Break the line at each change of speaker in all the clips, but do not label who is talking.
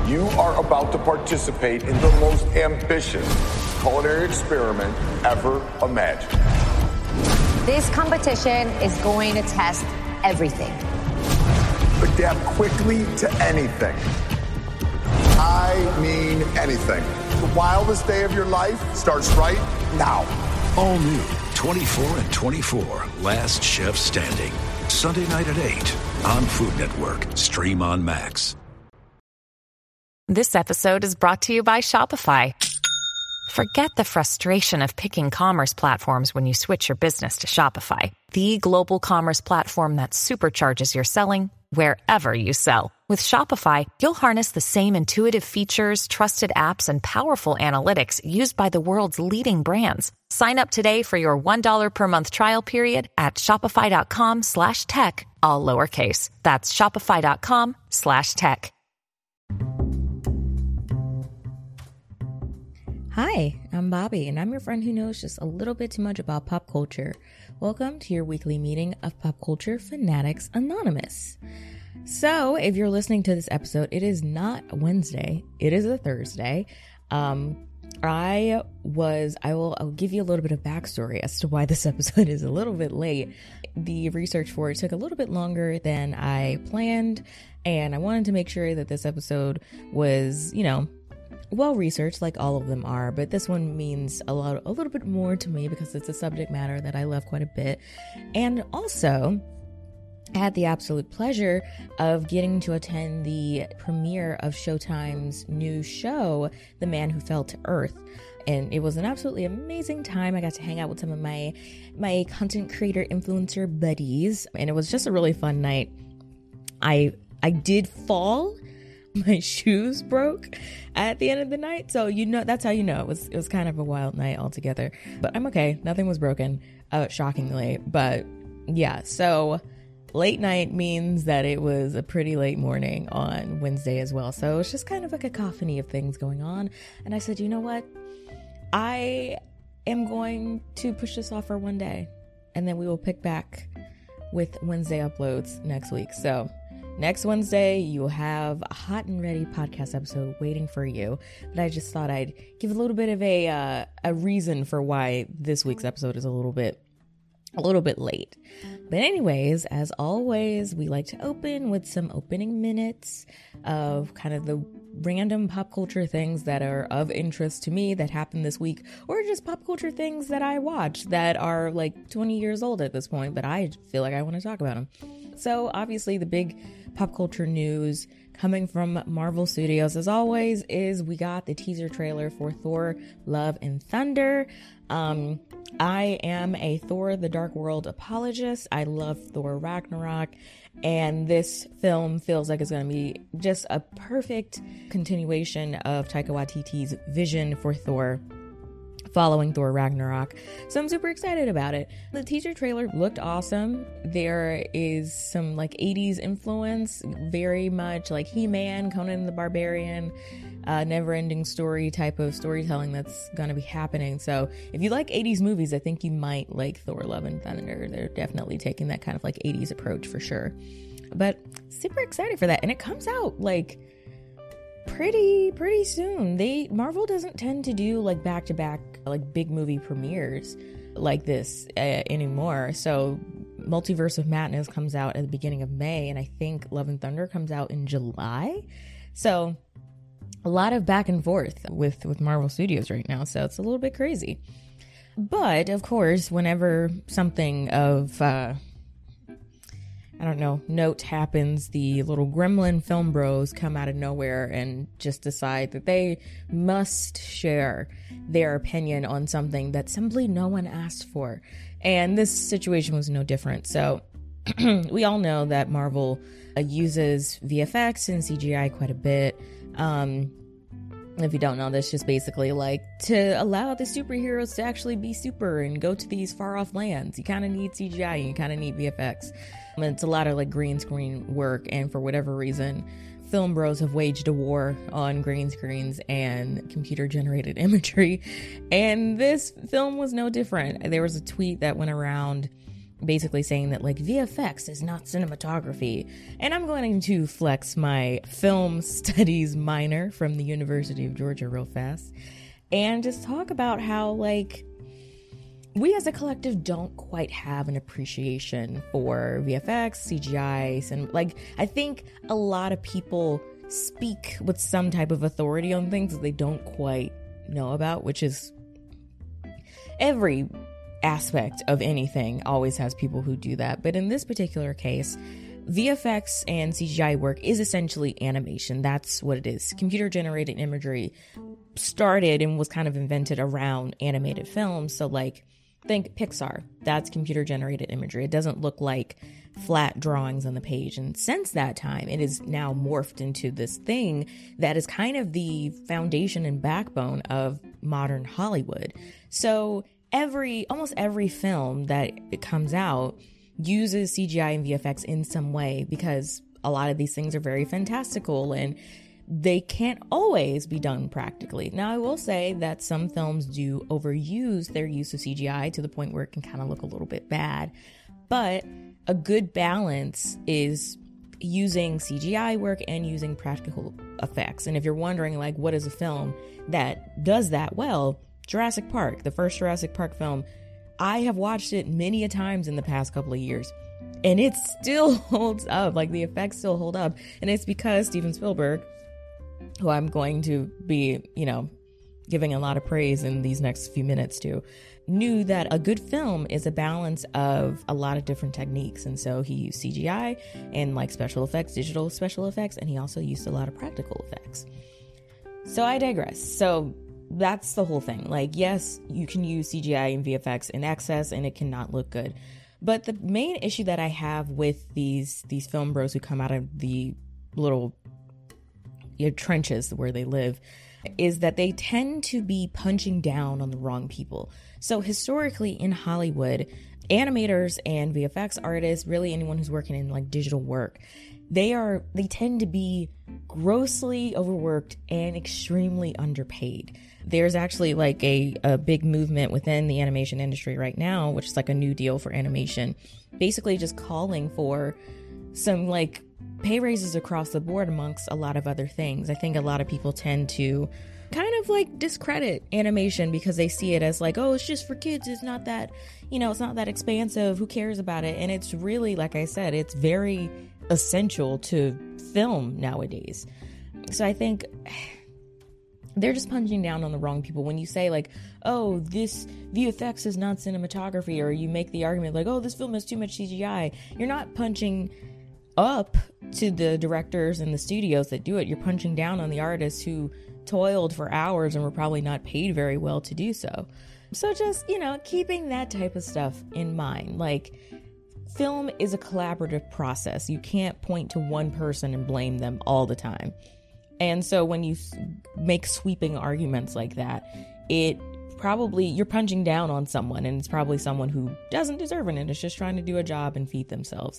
You are about to participate in the most ambitious culinary experiment ever imagined.
This competition is going to test everything.
Adapt quickly to anything. I mean anything. The wildest day of your life starts right now.
All new 24 and 24, Last Chef Standing. Sunday night at 8 on Food Network. Stream on Max.
This episode is brought to you by Shopify. Forget the frustration of picking commerce platforms when you switch your business to Shopify, the global commerce platform that supercharges your selling wherever you sell. With Shopify, you'll harness the same intuitive features, trusted apps, and powerful analytics used by the world's leading brands. Sign up today for your $1 per month trial period at shopify.com/tech, all lowercase. That's shopify.com/tech.
Hi, I'm Bobby, and I'm your friend who knows just a little bit too much about pop culture. Welcome to your weekly meeting of Pop Culture Fanatics Anonymous. So, if you're listening to this episode, it is not Wednesday, it is a Thursday. I'll give you a little bit of backstory as to why this episode is a little bit late. The research for it took a little bit longer than I planned, and I wanted to make sure that this episode was, well researched, like all of them are, but this one means a little bit more to me because it's a subject matter that I love quite a bit. And also, I had the absolute pleasure of getting to attend the premiere of Showtime's new show, The Man Who Fell to Earth. And it was an absolutely amazing time. I got to hang out with some of my content creator influencer buddies, and it was just a really fun night. I did fall. My shoes broke at the end of the night, so that's how it was kind of a wild night altogether. But I'm okay. Nothing was broken, shockingly. But yeah, so late night means that it was a pretty late morning on Wednesday as well. So it's just kind of like a cacophony of things going on. And I said, you know what? I am going to push this off for one day, and then we will pick back with Wednesday uploads next week. So next Wednesday, you'll have a hot and ready podcast episode waiting for you. But I just thought I'd give a little bit of a reason for why this week's episode is a little bit late. But anyways, as always, we like to open with some opening minutes of kind of the random pop culture things that are of interest to me that happened this week, or just pop culture things that I watched that are like 20 years old at this point, but I feel like I want to talk about them. So obviously the big pop culture news coming from Marvel Studios, as always, is we got the teaser trailer for Thor: Love and Thunder. I am a Thor: The Dark World apologist. I love Thor Ragnarok, and this film feels like it's going to be just a perfect continuation of Taika Waititi's vision for Thor following Thor Ragnarok. So I'm super excited about it. The teaser trailer looked awesome. There is some like 80s influence, very much like He-Man, Conan the Barbarian, never-ending story type of storytelling that's going to be happening. So if you like 80s movies, I think you might like Thor: Love and Thunder. They're definitely taking that kind of like 80s approach for sure. But super excited for that. And it comes out like pretty soon. Marvel doesn't tend to do like back-to-back like big movie premieres like this anymore. So Multiverse of Madness comes out at the beginning of May, and I think Love and Thunder comes out in July. So a lot of back and forth with Marvel Studios right now, so it's a little bit crazy. But of course, whenever something of note happens, the little gremlin film bros come out of nowhere and just decide that they must share their opinion on something that simply no one asked for. And this situation was no different. So we all know that Marvel uses VFX and CGI quite a bit. If you don't know, that's just basically like to allow the superheroes to actually be super and go to these far off lands. You kind of need CGI and you kind of need VFX. And it's a lot of like green screen work, and for whatever reason, film bros have waged a war on green screens and computer generated imagery. And this film was no different. There was a tweet that went around basically saying that like VFX is not cinematography. And I'm going to flex my film studies minor from the University of Georgia real fast and just talk about how like we as a collective don't quite have an appreciation for VFX, CGI, and like I think a lot of people speak with some type of authority on things that they don't quite know about, which is every aspect of anything always has people who do that. But in this particular case, VFX and CGI work is essentially animation. That's what it is. Computer generated imagery started and was kind of invented around animated films. So like think Pixar, that's computer generated imagery. It doesn't look like flat drawings on the page. And since that time, it is now morphed into this thing that is kind of the foundation and backbone of modern Hollywood. So almost every film that it comes out uses CGI and VFX in some way, because a lot of these things are very fantastical and they can't always be done practically. Now, I will say that some films do overuse their use of CGI to the point where it can kind of look a little bit bad, but a good balance is using CGI work and using practical effects. And if you're wondering, like, what is a film that does that well, Jurassic Park, the first Jurassic Park film, I have watched it many a times in the past couple of years, and it still holds up. Like, the effects still hold up. And it's because Steven Spielberg, who I'm going to be, giving a lot of praise in these next few minutes to, knew that a good film is a balance of a lot of different techniques. And so he used CGI and like special effects, digital special effects, and he also used a lot of practical effects. So I digress. So that's the whole thing. Like, yes, you can use CGI and VFX in excess and it cannot look good. But the main issue that I have with these film bros who come out of the little trenches where they live is that they tend to be punching down on the wrong people. So historically in Hollywood, animators and VFX artists, really anyone who's working in like digital work, they tend to be grossly overworked and extremely underpaid. There's actually like a big movement within the animation industry right now, which is like a new deal for animation, basically just calling for some like pay raises across the board amongst a lot of other things. I think a lot of people tend to kind of like discredit animation because they see it as like, oh, it's just for kids. It's not that, it's not that expansive. Who cares about it? And it's really, like I said, it's very essential to film nowadays. So I think they're just punching down on the wrong people. When you say like, oh, this VFX is not cinematography, or you make the argument like, oh, this film has too much CGI, you're not punching up to the directors and the studios that do it. You're punching down on the artists who toiled for hours and were probably not paid very well to do so. So just, keeping that type of stuff in mind. Like, film is a collaborative process. You can't point to one person and blame them all the time. And so when you make sweeping arguments like that, you're punching down on someone, and it's probably someone who doesn't deserve it and is just trying to do a job and feed themselves.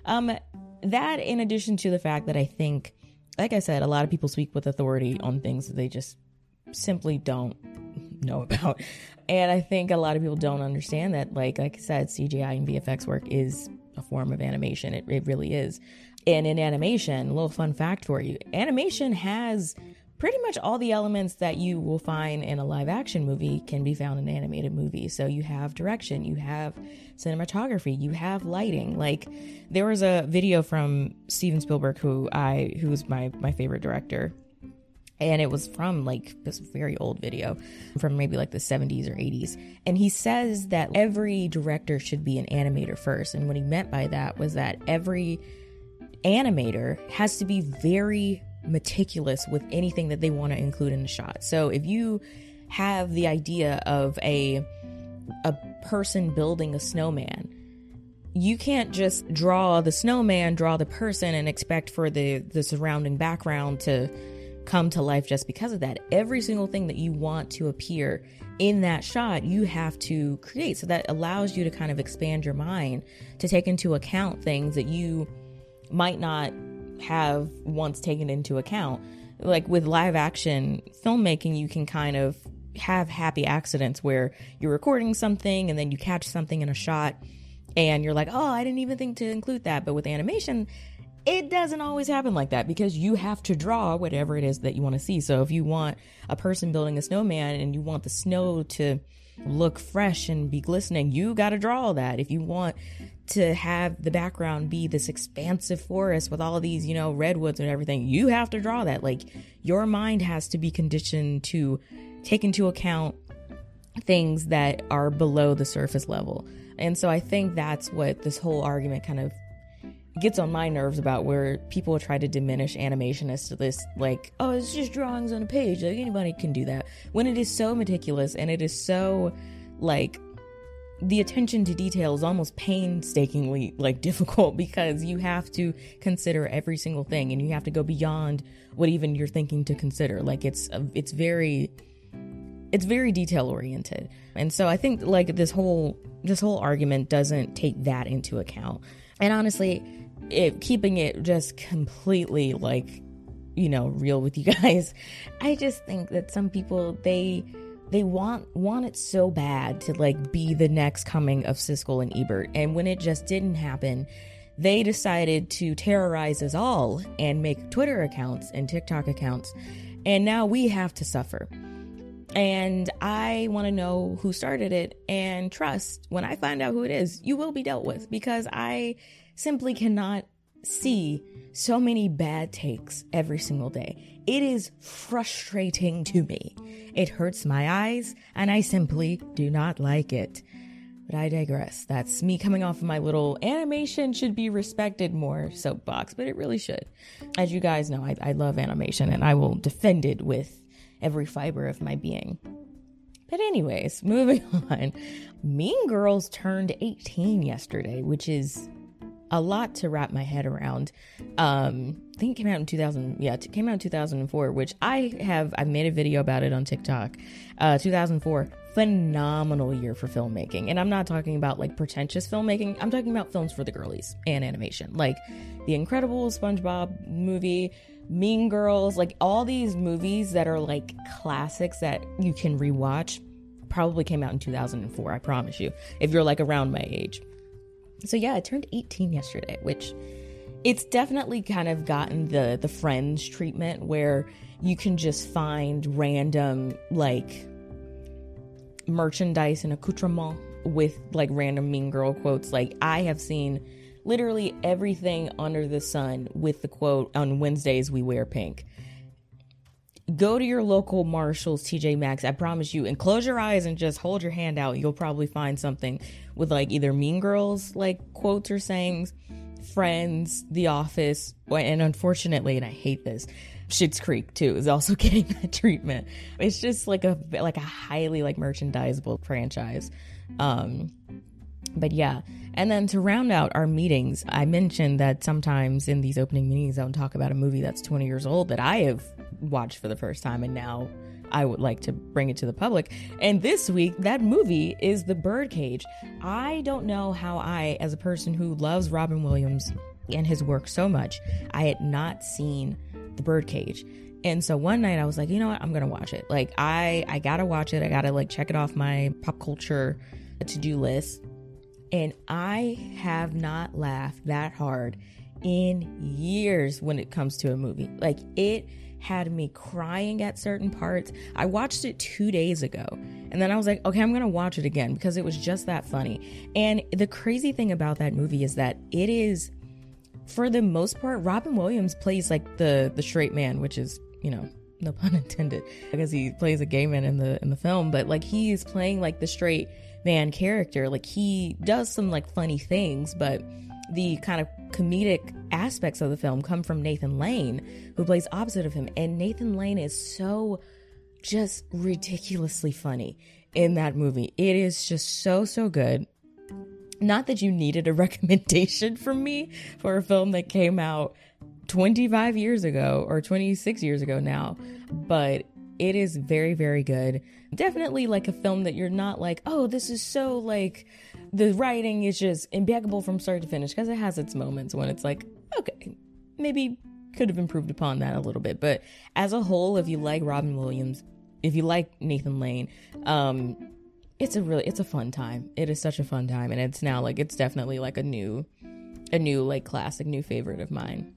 That, in addition to the fact that I think, like I said, a lot of people speak with authority on things that they just simply don't know about. And I think a lot of people don't understand that, like I said, CGI and VFX work is a form of animation. It really is. And in animation, a little fun fact for you, animation has pretty much all the elements that you will find in a live action movie can be found in an animated movie. So you have direction, you have cinematography, you have lighting. Like, there was a video from Steven Spielberg, who's my favorite director. And it was from like this very old video from maybe like the 70s or 80s. And he says that every director should be an animator first. And what he meant by that was that every animator has to be very meticulous with anything that they want to include in the shot. So if you have the idea of a person building a snowman, you can't just draw the snowman, draw the person, and expect for the surrounding background to come to life just because of that. Every single thing that you want to appear in that shot, you have to create. So that allows you to kind of expand your mind to take into account things that you might not have once taken into account. Like with live action filmmaking, you can kind of have happy accidents where you're recording something and then you catch something in a shot and you're like, oh, I didn't even think to include that. But with animation, it doesn't always happen like that, because you have to draw whatever it is that you want to see. So if you want a person building a snowman and you want the snow to look fresh and be glistening, you got to draw that. If you want to have the background be this expansive forest with all of these, redwoods and everything, you have to draw that. Like, your mind has to be conditioned to take into account things that are below the surface level. And so I think that's what this whole argument kind of gets on my nerves about, where people try to diminish animation as to this, like, oh, it's just drawings on a page, like anybody can do that, when it is so meticulous and it is so, like, the attention to detail is almost painstakingly, like, difficult, because you have to consider every single thing and you have to go beyond what even you're thinking to consider. Like, it's very detail oriented. And so I think, like, this whole argument doesn't take that into account. And honestly, keeping it just completely, like, real with you guys, I just think that some people, they want it so bad to, like, be the next coming of Siskel and Ebert. And when it just didn't happen, they decided to terrorize us all and make Twitter accounts and TikTok accounts. And now we have to suffer. And I want to know who started it, and trust, when I find out who it is, you will be dealt with, because I simply cannot see so many bad takes every single day. It is frustrating to me. It hurts my eyes, and I simply do not like it. But I digress. That's me coming off of my little animation should be respected more soapbox, but it really should. As you guys know, I love animation, and I will defend it with every fiber of my being. But anyways, moving on. Mean Girls turned 18 yesterday, which is a lot to wrap my head around. I think it came out in 2004, which I made a video about it on TikTok. 2004, phenomenal year for filmmaking. And I'm not talking about, like, pretentious filmmaking. I'm talking about films for the girlies and animation. Like The Incredibles, SpongeBob movie, Mean Girls, like, all these movies that are, like, classics that you can rewatch probably came out in 2004, I promise you, if you're, like, around my age. So yeah, I turned 18 yesterday, which it's definitely kind of gotten the Friends treatment, where you can just find random, like, merchandise and accoutrement with, like, random Mean Girl quotes. Like, I have seen literally everything under the sun with the quote, "On Wednesdays we wear pink." Go to your local Marshalls, TJ Maxx, I promise you, and close your eyes and just hold your hand out. You'll probably find something with, like, either Mean Girls, like, quotes or sayings, Friends, The Office, and unfortunately, and I hate this, Schitt's Creek too is also getting that treatment. It's just like a highly, like, merchandisable franchise. But yeah. And then to round out our meetings, I mentioned that sometimes in these opening meetings, I would talk about a movie that's 20 years old that I have watched for the first time, and now I would like to bring it to the public. And this week, that movie is The Birdcage. I don't know how I, as a person who loves Robin Williams and his work so much, I had not seen The Birdcage. And so one night I was like, you know what? I'm going to watch it. Like, I got to watch it. I got to, like, check it off my pop culture to-do list. And I have not laughed that hard in years when it comes to a movie. Like, it had me crying at certain parts. I watched it 2 days ago, and then I was like, okay, I'm gonna watch it again because it was just that funny. And the crazy thing about that movie is that it is, for the most part, Robin Williams plays, like, the straight man, which is, no pun intended, because he plays a gay man in the film, but, like, he is playing, like, the straight man character. Like, he does some, like, funny things, but the kind of comedic aspects of the film come from Nathan Lane, who plays opposite of him. And Nathan Lane is so just ridiculously funny in that movie. It is just so good. Not that you needed a recommendation from me for a film that came out 25 years ago or 26 years ago now, but it is very, very good. Definitely, like, a film that you're not like, oh, this is so, like, the writing is just impeccable from start to finish, because it has its moments when it's like, okay, maybe could have improved upon that a little bit. But as a whole, if you like Robin Williams, if you like Nathan Lane, it's a fun time. It is such a fun time, and it's now like it's definitely like a new like classic, new favorite of mine.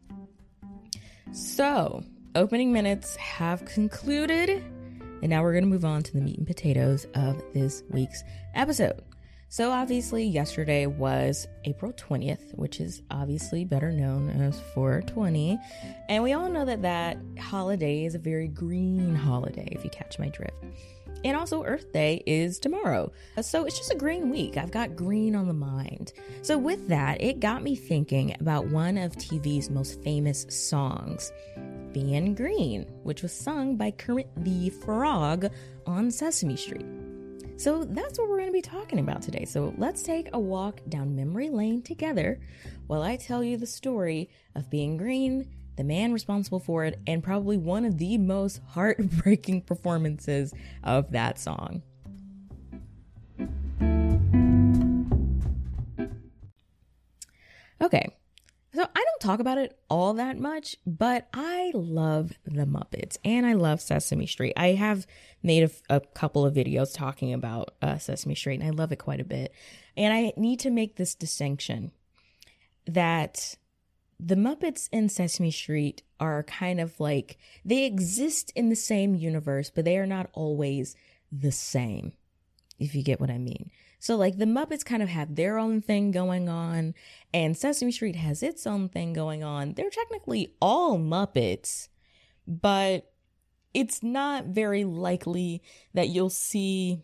So opening minutes have concluded, and now we're gonna move on to the meat and potatoes of this week's episode. So obviously yesterday was April 20th, which is obviously better known as 420. And we all know that that holiday is a very green holiday, if you catch my drift. And also Earth Day is tomorrow. So it's just a green week. I've got green on the mind. So with that, it got me thinking about one of TV's most famous songs, Being Green, which was sung by Kermit the Frog on Sesame Street. So that's what we're going to be talking about today. So let's take a walk down memory lane together while I tell you the story of Being Green, the man responsible for it, and probably one of the most heartbreaking performances of that song. Okay. So I don't talk about it all that much, but I love the Muppets and I love Sesame Street. I have made a couple of videos talking about Sesame Street, and I love it quite a bit. And I need to make this distinction that the Muppets and Sesame Street are kind of like, they exist in the same universe, but they are not always the same, if you get what I mean. So like the Muppets kind of have their own thing going on, and Sesame Street has its own thing going on. They're technically all Muppets, but it's not very likely that you'll see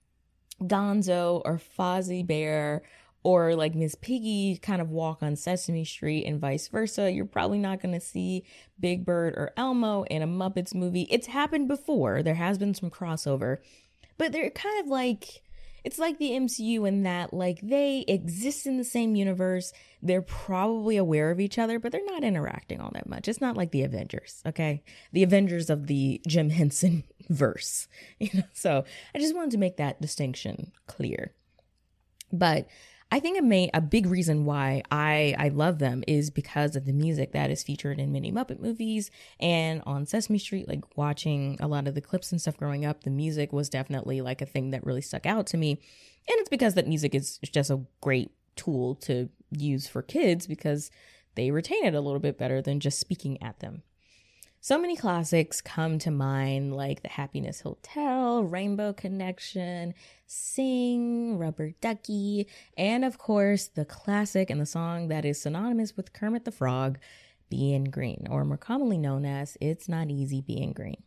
Gonzo or Fozzie Bear or like Miss Piggy kind of walk on Sesame Street and vice versa. You're probably not going to see Big Bird or Elmo in a Muppets movie. It's happened before. There has been some crossover, but they're kind of like, it's like the MCU in that, like, they exist in the same universe. They're probably aware of each other, but they're not interacting all that much. It's not like the Avengers, okay? The Avengers of the Jim Henson verse, you know? So I just wanted to make that distinction clear. But I think a big reason why I love them is because of the music that is featured in many Muppet movies and on Sesame Street. Like watching a lot of the clips and stuff growing up, the music was definitely like a thing that really stuck out to me. And it's because that music is just a great tool to use for kids because they retain it a little bit better than just speaking at them. So many classics come to mind, like The Happiness Hotel, Rainbow Connection, Sing, Rubber Ducky, and of course, the classic and the song that is synonymous with Kermit the Frog, Being Green, or more commonly known as It's Not Easy Being Green.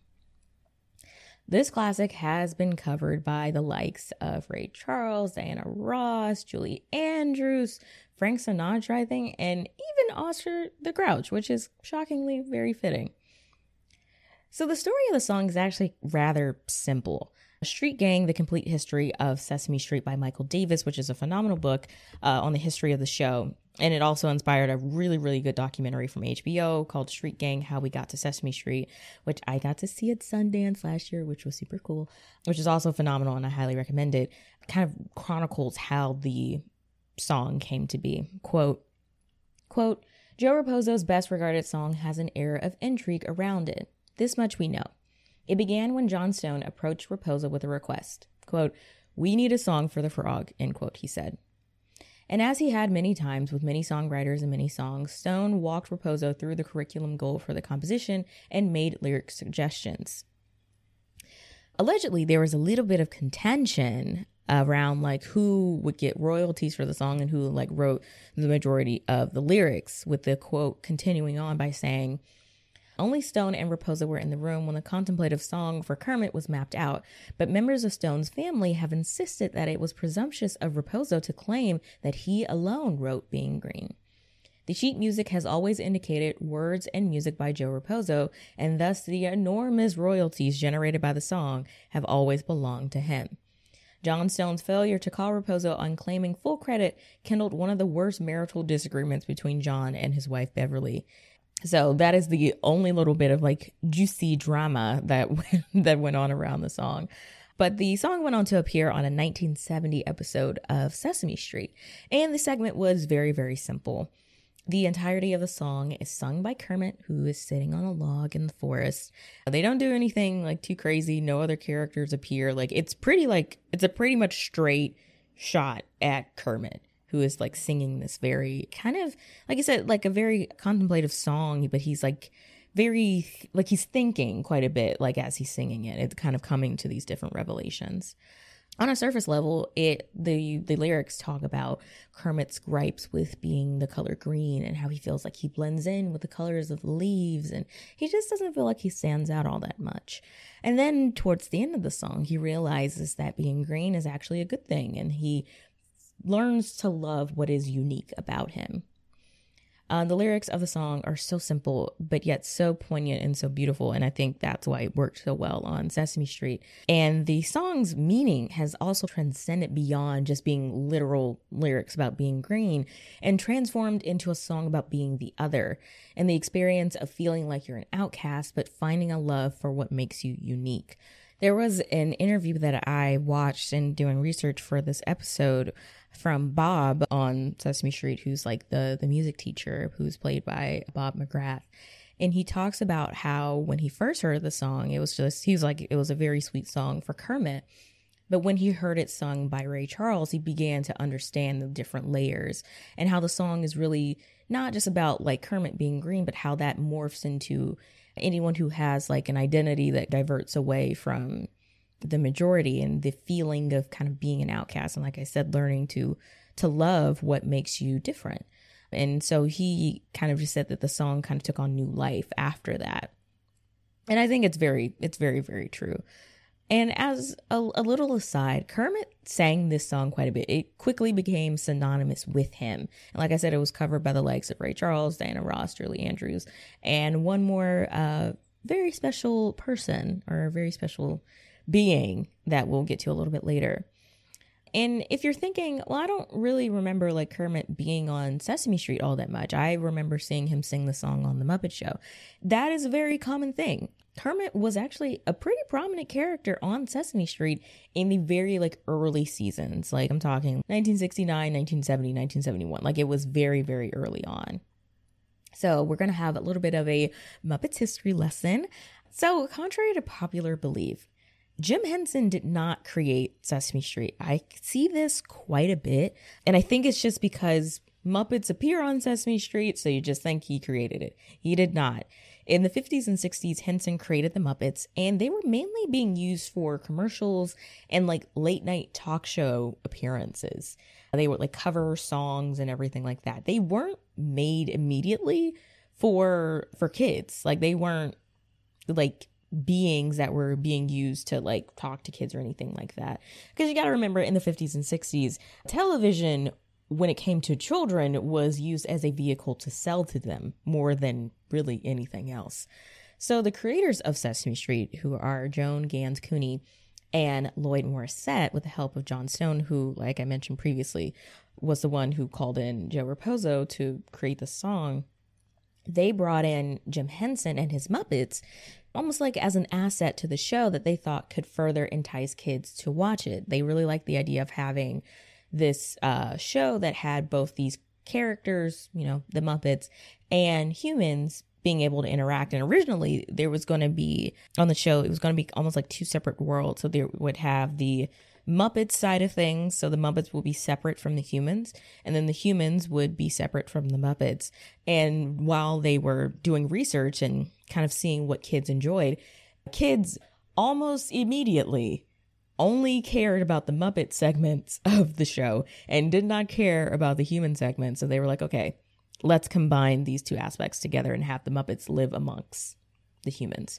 This classic has been covered by the likes of Ray Charles, Diana Ross, Julie Andrews, Frank Sinatra, I think, and even Oscar the Grouch, which is shockingly very fitting. So the story of the song is actually rather simple. Street Gang, The Complete History of Sesame Street by Michael Davis, which is a phenomenal book on the history of the show. And it also inspired a really, really good documentary from HBO called Street Gang, How We Got to Sesame Street, which I got to see at Sundance last year, which was super cool, which is also phenomenal and I highly recommend it. It kind of chronicles how the song came to be. Quote, Joe Raposo's best regarded song has an air of intrigue around it. This much we know. It began when John Stone approached Raposo with a request. Quote, "We need a song for the frog," end quote, he said. And as he had many times with many songwriters and many songs, Stone walked Raposo through the curriculum goal for the composition and made lyric suggestions. Allegedly, there was a little bit of contention around like who would get royalties for the song and who like wrote the majority of the lyrics, with the quote continuing on by saying, "Only Stone and Raposo were in the room when the contemplative song for Kermit was mapped out, but members of Stone's family have insisted that it was presumptuous of Raposo to claim that he alone wrote Being Green. The sheet music has always indicated words and music by Joe Raposo, and thus the enormous royalties generated by the song have always belonged to him. John Stone's failure to call Raposo on claiming full credit kindled one of the worst marital disagreements between John and his wife Beverly." So that is the only little bit of like juicy drama that went on around the song. But the song went on to appear on a 1970 episode of Sesame Street. And the segment was very, very simple. The entirety of the song is sung by Kermit, who is sitting on a log in the forest. They don't do anything like too crazy. No other characters appear. It's a pretty much straight shot at Kermit, who is like singing this very kind of, like I said, like a very contemplative song, but he's like very, like he's thinking quite a bit, like as he's singing it. It's kind of coming to these different revelations. On a surface level, the lyrics talk about Kermit's gripes with being the color green and how he feels like he blends in with the colors of the leaves, and he just doesn't feel like he stands out all that much. And then towards the end of the song, he realizes that being green is actually a good thing, and he learns to love what is unique about him. The lyrics of the song are so simple, but yet so poignant and so beautiful. And I think that's why it worked so well on Sesame Street. And the song's meaning has also transcended beyond just being literal lyrics about being green and transformed into a song about being the other and the experience of feeling like you're an outcast, but finding a love for what makes you unique. There was an interview that I watched in doing research for this episode from Bob on Sesame Street, who's like the music teacher, who's played by Bob McGrath. And he talks about how when he first heard the song, it was a very sweet song for Kermit. But when he heard it sung by Ray Charles, he began to understand the different layers and how the song is really not just about like Kermit being green, but how that morphs into anyone who has like an identity that diverts away from the majority and the feeling of kind of being an outcast. And like I said, learning to love what makes you different. And so he kind of just said that the song kind of took on new life after that. And I think it's very, very true. And as a little aside, Kermit sang this song quite a bit. It quickly became synonymous with him. And like I said, it was covered by the likes of Ray Charles, Diana Ross, Julie Andrews, and one more very special person, or a very special being that we'll get to a little bit later. And if you're thinking, well, I don't really remember like Kermit being on Sesame Street all that much. I remember seeing him sing the song on The Muppet Show. That is a very common thing. Kermit was actually a pretty prominent character on Sesame Street in the very like early seasons. Like I'm talking 1969, 1970, 1971. Like it was very, very early on. So we're going to have a little bit of a Muppets history lesson. So contrary to popular belief, Jim Henson did not create Sesame Street. I see this quite a bit, and I think it's just because Muppets appear on Sesame Street, so you just think he created it. He did not. In the 50s and 60s, Henson created the Muppets, and they were mainly being used for commercials and like late night talk show appearances. They would like cover songs and everything like that. They weren't made immediately for kids. Like they weren't like beings that were being used to like talk to kids or anything like that. Because you got to remember, in the 50s and 60s, television, when it came to children, was used as a vehicle to sell to them more than really anything else. So the creators of Sesame Street, who are Joan Gans Cooney and Lloyd Morissette, with the help of John Stone, who, like I mentioned previously, was the one who called in Joe Raposo to create the song, they brought in Jim Henson and his Muppets almost like as an asset to the show that they thought could further entice kids to watch it. They really liked the idea of having this show that had both these characters, you know, the Muppets, and humans being able to interact. And originally there was going to be on the show, it was going to be almost like two separate worlds. So they would have the Muppets side of things. So the Muppets will be separate from the humans, and then the humans would be separate from the Muppets. And while they were doing research and kind of seeing what kids enjoyed, kids almost immediately only cared about the Muppet segments of the show and did not care about the human segments. So they were like, okay, let's combine these two aspects together and have the Muppets live amongst the humans.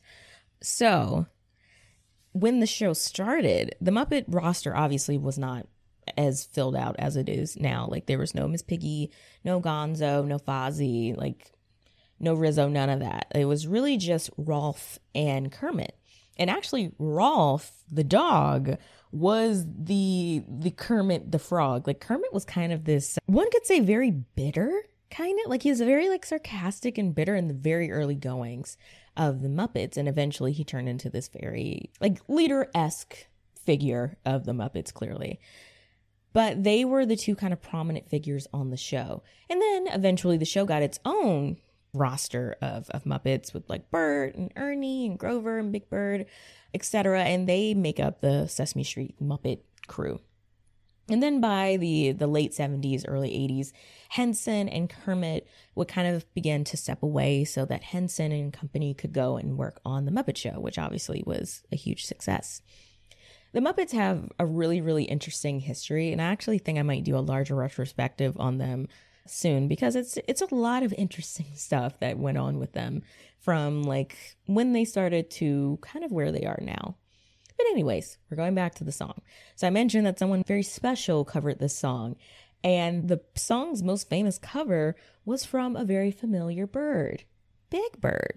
So when the show started, the Muppet roster obviously was not as filled out as it is now. Like there was no Miss Piggy, no Gonzo, no Fozzie, like no Rizzo, none of that. It was really just Rolf and Kermit. And actually Rolf, the dog, was the Kermit the frog. Like Kermit was kind of this, one could say, very bitter, kind of like he was very like sarcastic and bitter in the very early goings of the Muppets, and eventually he turned into this very like leader-esque figure of the Muppets, clearly. But they were the two kind of prominent figures on the show. And then eventually the show got its own roster of Muppets with like Bert and Ernie and Grover and Big Bird, etc. And they make up the Sesame Street Muppet crew. And then by the late 70s, early 80s, Henson and Kermit would kind of begin to step away so that Henson and company could go and work on The Muppet Show, which obviously was a huge success. The Muppets have a really, really interesting history, and I actually think I might do a larger retrospective on them soon because it's a lot of interesting stuff that went on with them from like when they started to kind of where they are now. But anyways, we're going back to the song. So I mentioned that someone very special covered this song, and the song's most famous cover was from a very familiar bird, Big Bird.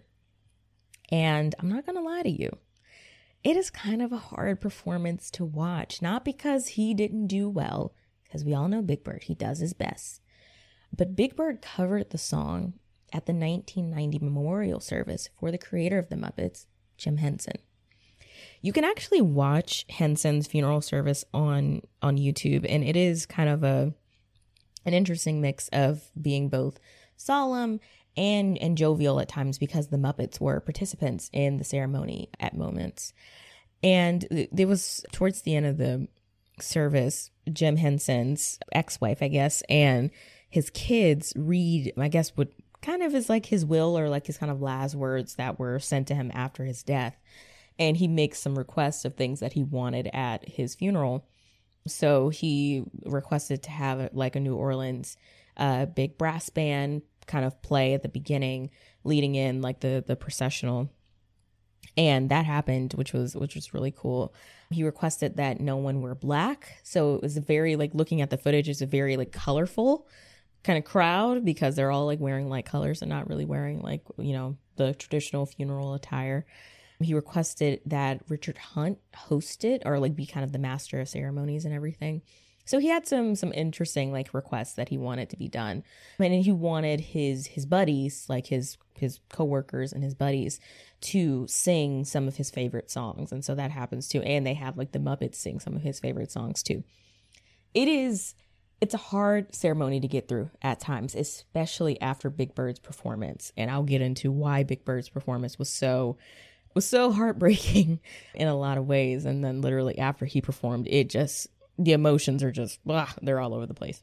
And I'm not going to lie to you, it is kind of a hard performance to watch, not because he didn't do well, because we all know Big Bird, he does his best. But Big Bird covered the song at the 1990 memorial service for the creator of the Muppets, Jim Henson. You can actually watch Henson's funeral service on YouTube, and it is kind of an interesting mix of being both solemn and jovial at times because the Muppets were participants in the ceremony at moments. And it was towards the end of the service, Jim Henson's ex-wife, I guess, and his kids read, I guess, what kind of is like his will or like his kind of last words that were sent to him after his death. And he makes some requests of things that he wanted at his funeral. So he requested to have like a New Orleans big brass band kind of play at the beginning, leading in like the processional. And that happened, which was really cool. He requested that no one wear black. So it was a very, like, looking at the footage, it's a very like colorful kind of crowd because they're all like wearing light colors and not really wearing like, you know, the traditional funeral attire. He requested that Richard Hunt host it or like be kind of the master of ceremonies and everything. So he had some interesting like requests that he wanted to be done. And he wanted his buddies, like his coworkers and his buddies, to sing some of his favorite songs. And so that happens too. And they have like the Muppets sing some of his favorite songs too. It's a hard ceremony to get through at times, especially after Big Bird's performance. And I'll get into why Big Bird's performance was so heartbreaking in a lot of ways. And then literally after he performed, the emotions are just, they're all over the place.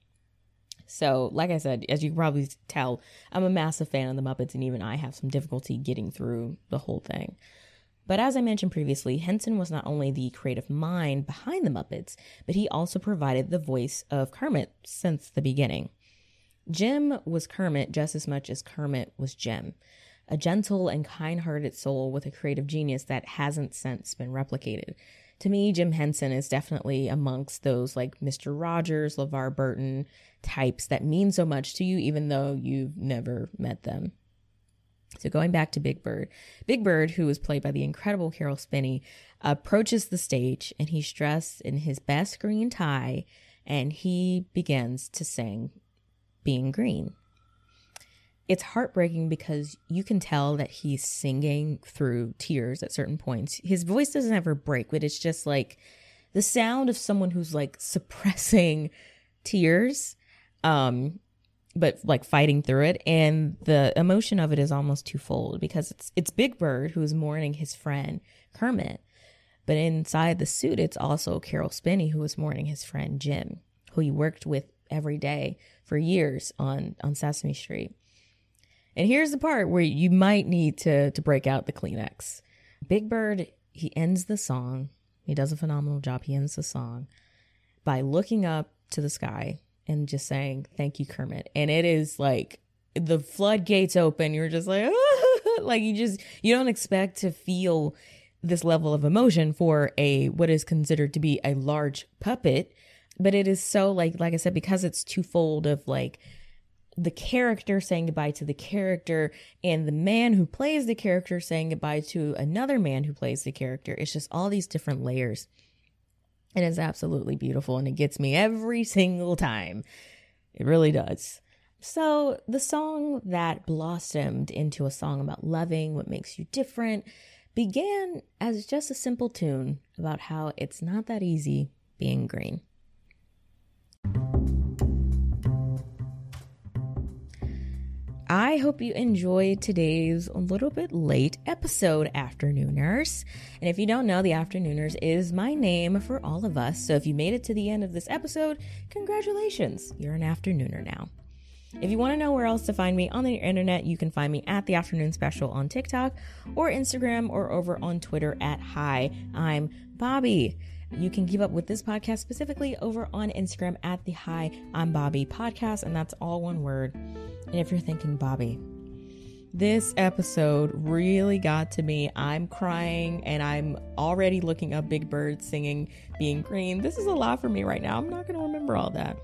So like I said, as you can probably tell, I'm a massive fan of the Muppets, and even I have some difficulty getting through the whole thing. But as I mentioned previously, Henson was not only the creative mind behind the Muppets, but he also provided the voice of Kermit since the beginning. Jim was Kermit just as much as Kermit was Jim, a gentle and kind-hearted soul with a creative genius that hasn't since been replicated. To me, Jim Henson is definitely amongst those like Mr. Rogers, LeVar Burton types that mean so much to you, even though you've never met them. So going back to Big Bird, who was played by the incredible Carol Spinney, approaches the stage, and he's dressed in his best green tie, and he begins to sing Being Green. It's heartbreaking because you can tell that he's singing through tears at certain points. His voice doesn't ever break, but it's just like the sound of someone who's like suppressing tears, but like fighting through it. And the emotion of it is almost twofold because it's Big Bird who's mourning his friend Kermit, but inside the suit, it's also Carol Spinney who is mourning his friend Jim, who he worked with every day for years on Sesame Street. And here's the part where you might need to break out the Kleenex. Big Bird, he ends the song. He does a phenomenal job. He ends the song by looking up to the sky and just saying, "Thank you, Kermit." And it is like the floodgates open. You're just like, like you don't expect to feel this level of emotion for what is considered to be a large puppet. But it is so like I said, because it's twofold of like, the character saying goodbye to the character and the man who plays the character saying goodbye to another man who plays the character. It's just all these different layers. And it's absolutely beautiful, and it gets me every single time. It really does. So the song that blossomed into a song about loving what makes you different began as just a simple tune about how it's not that easy being green. I hope you enjoyed today's a little bit late episode, Afternooners. And if you don't know, the Afternooners is my name for all of us. So if you made it to the end of this episode, congratulations, you're an Afternooner now. If you want to know where else to find me on the internet, you can find me at The Afternoon Special on TikTok or Instagram or over on Twitter at Hi, I'm Bobby. You can keep up with this podcast specifically over on Instagram at the Hi, I'm Bobby podcast, and that's all one word. And if you're thinking, Bobby, this episode really got to me. I'm crying and I'm already looking up Big Bird singing Being Green. This is a lot for me right now. I'm not going to remember all that.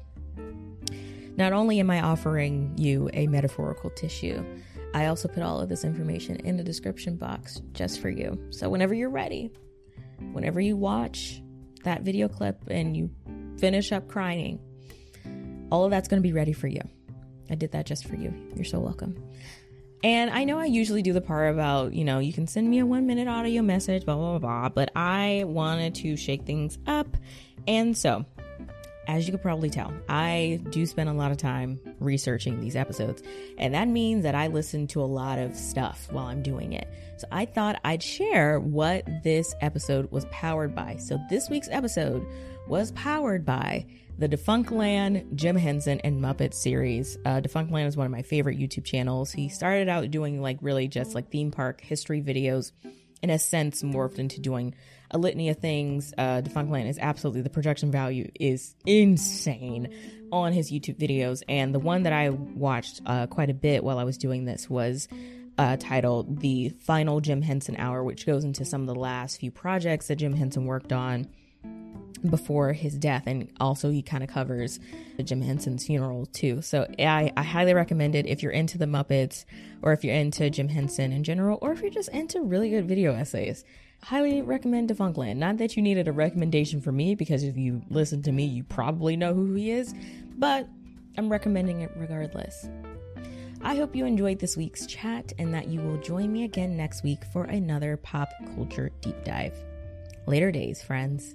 Not only am I offering you a metaphorical tissue, I also put all of this information in the description box just for you. So whenever you're ready, whenever you watch that video clip and you finish up crying, all of that's going to be ready for you. I did that just for you. You're so welcome. And I know I usually do the part about, you can send me a 1-minute audio message, blah, blah, blah, blah, but I wanted to shake things up. And so, as you could probably tell, I do spend a lot of time researching these episodes. And that means that I listen to a lot of stuff while I'm doing it. So I thought I'd share what this episode was powered by. So this week's episode was powered by the Defunctland, Jim Henson, and Muppets series. Defunctland is one of my favorite YouTube channels. He started out doing really just theme park history videos, in a sense morphed into doing a litany of things. Defunctland is absolutely, the production value is insane on his YouTube videos. And the one that I watched quite a bit while I was doing this was titled The Final Jim Henson Hour, which goes into some of the last few projects that Jim Henson worked on before his death. And also he kind of covers Jim Henson's funeral too. So I highly recommend it if you're into the Muppets, or if you're into Jim Henson in general, or if you're just into really good video essays. Highly recommend Defunctland. Not that you needed a recommendation from me, because if you listen to me, you probably know who he is, but I'm recommending it regardless. I hope you enjoyed this week's chat and that you will join me again next week for another pop culture deep dive. Later days, friends.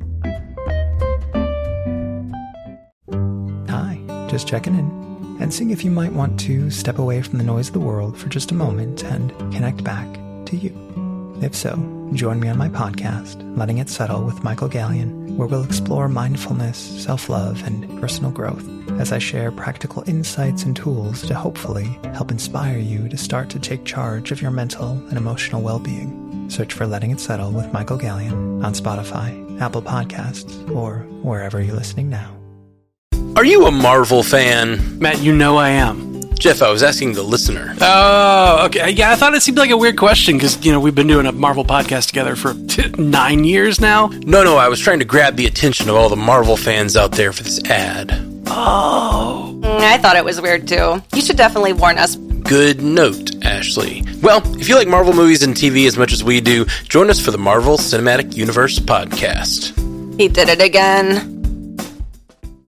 Hi, just checking in and seeing if you might want to step away from the noise of the world for just a moment and connect back to you. If so, join me on my podcast, Letting It Settle with Michael Gallion, where we'll explore mindfulness, self-love, and personal growth as I share practical insights and tools to hopefully help inspire you to start to take charge of your mental and emotional well-being. Search for Letting It Settle with Michael Gallion on Spotify, Apple Podcasts, or wherever you're listening now.
Are you a Marvel fan?
Matt, you know I am.
Jeff, I was asking the listener.
Oh, okay. Yeah, I thought it seemed like a weird question because, we've been doing a Marvel podcast together for 9 years now.
No, I was trying to grab the attention of all the Marvel fans out there for this ad.
Oh.
I thought it was weird, too. You should definitely warn us.
Good note, Ashley. Well, if you like Marvel movies and TV as much as we do, join us for the Marvel Cinematic Universe podcast.
He did it again.